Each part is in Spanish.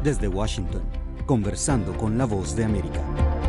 Desde Washington, conversando con la Voz de América.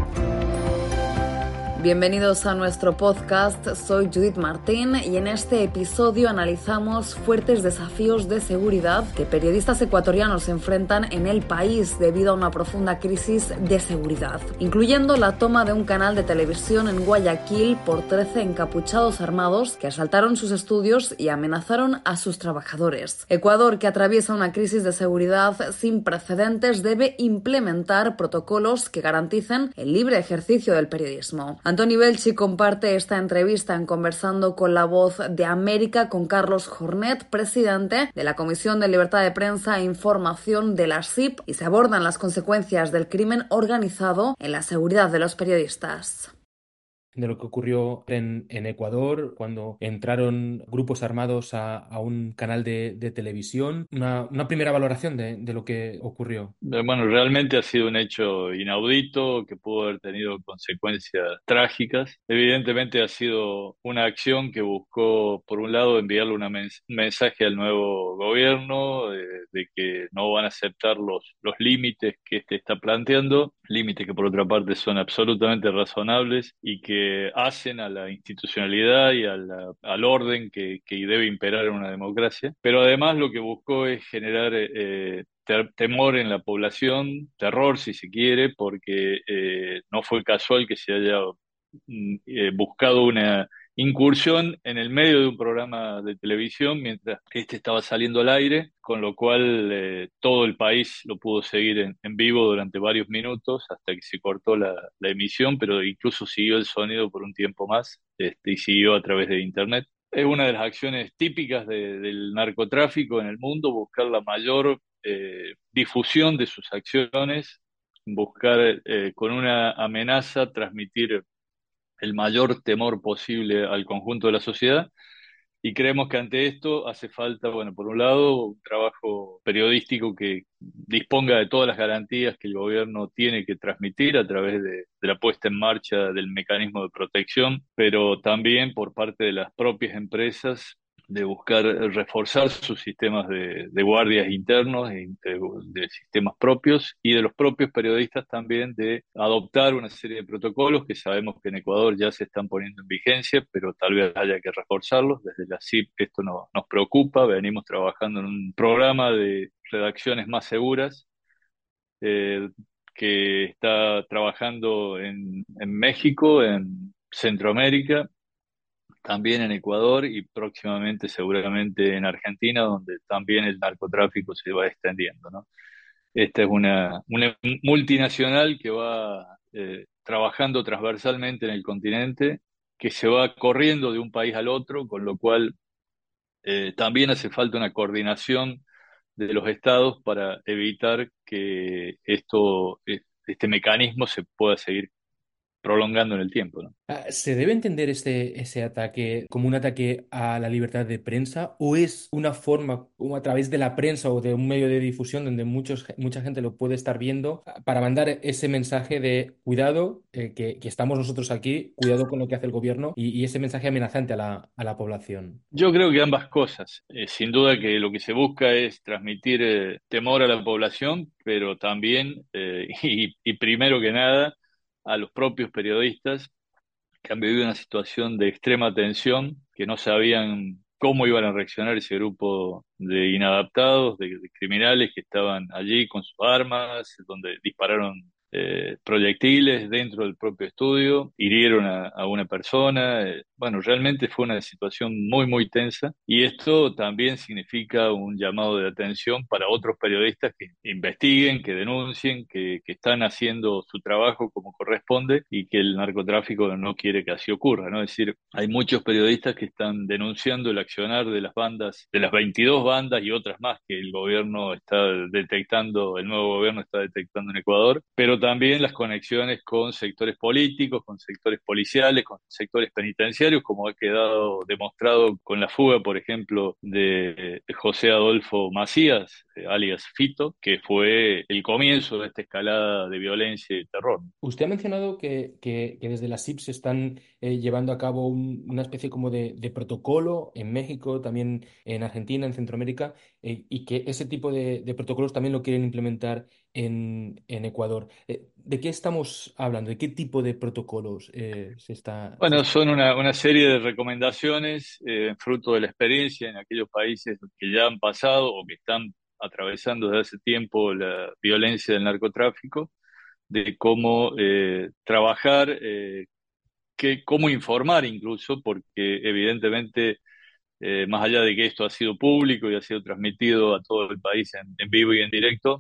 Bienvenidos a nuestro podcast, soy Judith Martín y en este episodio analizamos fuertes desafíos de seguridad que periodistas ecuatorianos enfrentan en el país debido a una profunda crisis de seguridad, incluyendo la toma de un canal de televisión en Guayaquil por 13 encapuchados armados que asaltaron sus estudios y amenazaron a sus trabajadores. Ecuador, que atraviesa una crisis de seguridad sin precedentes, debe implementar protocolos que garanticen el libre ejercicio del periodismo. Antoni Belchi comparte esta entrevista en Conversando con la Voz de América con Carlos Jornet, presidente de la Comisión de Libertad de Prensa e Información de la SIP, y se abordan las consecuencias del crimen organizado en la seguridad de los periodistas. De lo que ocurrió en Ecuador cuando entraron grupos armados a un canal de televisión. Una primera valoración de lo que ocurrió. Bueno, realmente ha sido un hecho inaudito que pudo haber tenido consecuencias trágicas. Evidentemente ha sido una acción que buscó, por un lado, enviarle un mensaje al nuevo gobierno de que no van a aceptar los límites que este está planteando, límites que por otra parte son absolutamente razonables y que hacen a la institucionalidad y al orden que debe imperar en una democracia. Pero además lo que buscó es generar temor en la población, terror si se quiere, porque no fue casual que se haya buscado una incursión en el medio de un programa de televisión mientras este estaba saliendo al aire, con lo cual todo el país lo pudo seguir en vivo durante varios minutos hasta que se cortó la emisión, pero incluso siguió el sonido por un tiempo más, y siguió a través de Internet. Es una de las acciones típicas del narcotráfico en el mundo, buscar la mayor difusión de sus acciones, buscar con una amenaza transmitir el mayor temor posible al conjunto de la sociedad. Y creemos que ante esto hace falta, bueno, por un lado, un trabajo periodístico que disponga de todas las garantías que el gobierno tiene que transmitir a través de la puesta en marcha del mecanismo de protección, pero también por parte de las propias empresas de buscar reforzar sus sistemas de guardias internos, de sistemas propios, y de los propios periodistas también de adoptar una serie de protocolos que sabemos que en Ecuador ya se están poniendo en vigencia, pero tal vez haya que reforzarlos. Desde la CIP esto nos preocupa, venimos trabajando en un programa de redacciones más seguras eh, que está trabajando en México, en Centroamérica, también en Ecuador y próximamente seguramente en Argentina, donde también el narcotráfico se va extendiendo, ¿no? Esta es una multinacional que va trabajando transversalmente en el continente, que se va corriendo de un país al otro, con lo cual también hace falta una coordinación de los estados para evitar que este mecanismo se pueda seguir prolongando en el tiempo, ¿no? ¿Se debe entender ese ataque como un ataque a la libertad de prensa o es una forma, como a través de la prensa o de un medio de difusión donde mucha gente lo puede estar viendo, para mandar ese mensaje de cuidado, que estamos nosotros aquí, cuidado con lo que hace el gobierno y ese mensaje amenazante a la población? Yo creo que ambas cosas. Sin duda que lo que se busca es transmitir temor a la población, pero también, y primero que nada, a los propios periodistas que han vivido una situación de extrema tensión, que no sabían cómo iban a reaccionar ese grupo de inadaptados, de criminales que estaban allí con sus armas, donde dispararon proyectiles dentro del propio estudio, hirieron a una persona. Bueno, realmente fue una situación muy, muy tensa y esto también significa un llamado de atención para otros periodistas que investiguen, que denuncien, que están haciendo su trabajo como corresponde y que el narcotráfico no quiere que así ocurra, ¿no? Es decir, hay muchos periodistas que están denunciando el accionar de las bandas, de las 22 bandas y otras más que el gobierno está detectando, el nuevo gobierno está detectando en Ecuador, pero también las conexiones con sectores políticos, con sectores policiales, con sectores penitenciarios, como ha quedado demostrado con la fuga, por ejemplo, de José Adolfo Macías, alias Fito, que fue el comienzo de esta escalada de violencia y terror. Usted ha mencionado que desde la SIP se están llevando a cabo una especie como de protocolo en México, también en Argentina, en Centroamérica. y que ese tipo de protocolos también lo quieren implementar en Ecuador. ¿De qué estamos hablando? ¿De qué tipo de protocolos Bueno, son una serie de recomendaciones fruto de la experiencia en aquellos países que ya han pasado o que están atravesando desde hace tiempo la violencia del narcotráfico, de cómo trabajar, cómo informar incluso, porque evidentemente, más allá de que esto ha sido público y ha sido transmitido a todo el país en vivo y en directo,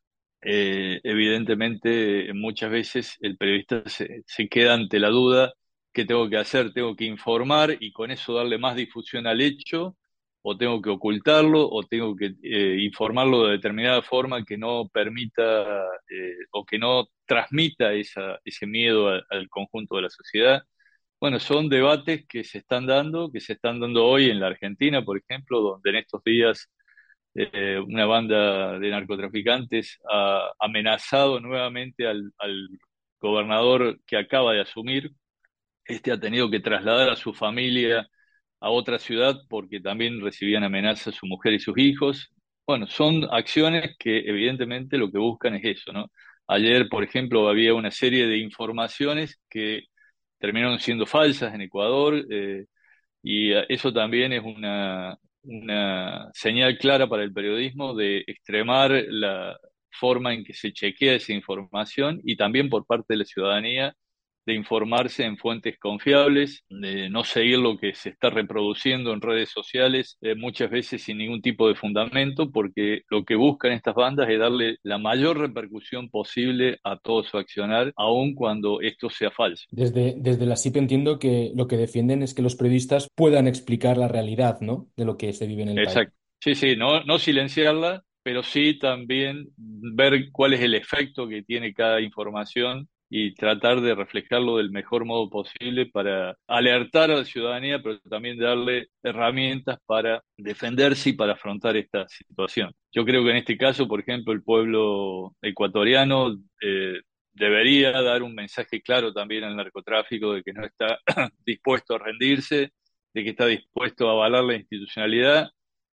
evidentemente muchas veces el periodista se queda ante la duda: ¿qué tengo que hacer? ¿Tengo que informar y con eso darle más difusión al hecho? ¿O tengo que ocultarlo? ¿O tengo que informarlo de determinada forma que no permita o que no transmita ese miedo al conjunto de la sociedad? Bueno, son debates que se están dando hoy en la Argentina, por ejemplo, donde en estos días una banda de narcotraficantes ha amenazado nuevamente al gobernador que acaba de asumir. Este ha tenido que trasladar a su familia a otra ciudad porque también recibían amenazas su mujer y sus hijos. Bueno, son acciones que evidentemente lo que buscan es eso, ¿no? Ayer, por ejemplo, había una serie de informaciones que terminaron siendo falsas en Ecuador, y eso también es una señal clara para el periodismo de extremar la forma en que se chequea esa información, y también por parte de la ciudadanía de informarse en fuentes confiables, de no seguir lo que se está reproduciendo en redes sociales, muchas veces sin ningún tipo de fundamento, porque lo que buscan estas bandas es darle la mayor repercusión posible a todo su accionar, aun cuando esto sea falso. Desde la CIP entiendo que lo que defienden es que los periodistas puedan explicar la realidad, ¿no? De lo que se vive en el país. Exacto. Sí, sí, no silenciarla, pero sí también ver cuál es el efecto que tiene cada información y tratar de reflejarlo del mejor modo posible para alertar a la ciudadanía, pero también darle herramientas para defenderse y para afrontar esta situación. Yo creo que en este caso, por ejemplo, el pueblo ecuatoriano debería dar un mensaje claro también al narcotráfico de que no está dispuesto a rendirse, de que está dispuesto a avalar la institucionalidad,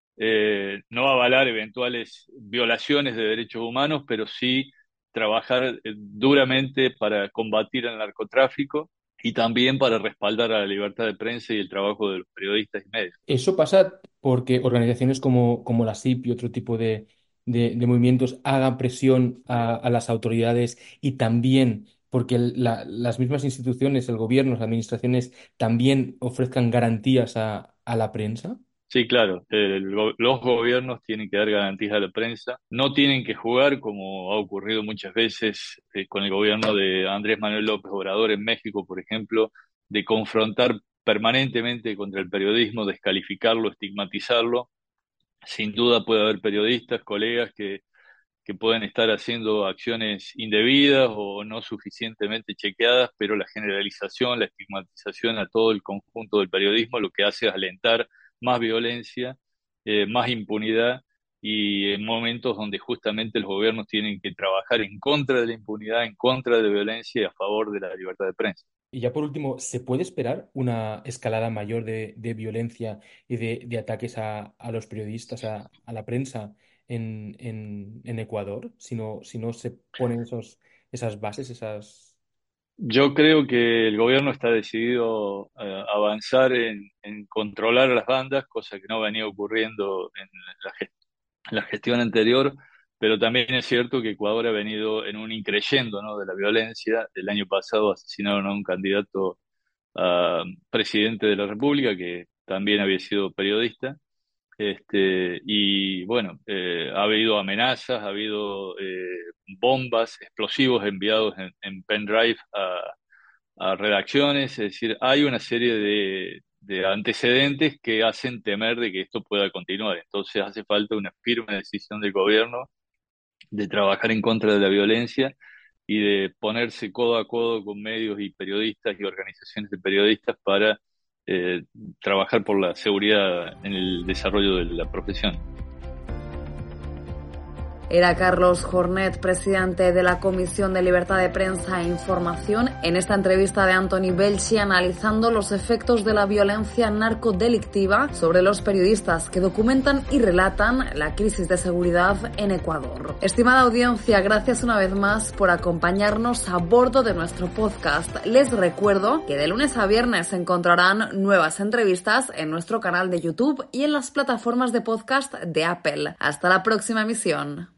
no avalar eventuales violaciones de derechos humanos, pero sí trabajar duramente para combatir el narcotráfico y también para respaldar a la libertad de prensa y el trabajo de los periodistas y medios. Eso pasa porque organizaciones como la CIP y otro tipo de movimientos hagan presión a las autoridades, y también porque las mismas instituciones, el gobierno, las administraciones también ofrezcan garantías a la prensa. Sí, claro, los gobiernos tienen que dar garantías a la prensa, no tienen que jugar como ha ocurrido muchas veces con el gobierno de Andrés Manuel López Obrador en México, por ejemplo, de confrontar permanentemente contra el periodismo, descalificarlo, estigmatizarlo. Sin duda puede haber periodistas, colegas que pueden estar haciendo acciones indebidas o no suficientemente chequeadas, pero la generalización, la estigmatización a todo el conjunto del periodismo lo que hace es alentar más violencia, más impunidad, y en momentos donde justamente los gobiernos tienen que trabajar en contra de la impunidad, en contra de la violencia y a favor de la libertad de prensa. Y ya por último, ¿se puede esperar una escalada mayor de violencia y de ataques a los periodistas, a la prensa en Ecuador, si no se ponen esas bases, esas... Yo creo que el gobierno está decidido a avanzar en controlar a las bandas, cosa que no venía ocurriendo en la gestión anterior, pero también es cierto que Ecuador ha venido en un increyendo, ¿no?, de la violencia. El año pasado asesinaron a un candidato a presidente de la República que también había sido periodista. Y bueno, ha habido amenazas, ha habido bombas, explosivos enviados en pendrive a redacciones. Es decir, hay una serie de antecedentes que hacen temer de que esto pueda continuar. Entonces hace falta una firme decisión del gobierno de trabajar en contra de la violencia y de ponerse codo a codo con medios y periodistas y organizaciones de periodistas para eh, trabajar por la seguridad en el desarrollo de la profesión. Era Carlos Jornet, presidente de la Comisión de Libertad de Prensa e Información, en esta entrevista de Anthony Belchi analizando los efectos de la violencia narcodelictiva sobre los periodistas que documentan y relatan la crisis de seguridad en Ecuador. Estimada audiencia, gracias una vez más por acompañarnos a bordo de nuestro podcast. Les recuerdo que de lunes a viernes encontrarán nuevas entrevistas en nuestro canal de YouTube y en las plataformas de podcast de Apple. Hasta la próxima emisión.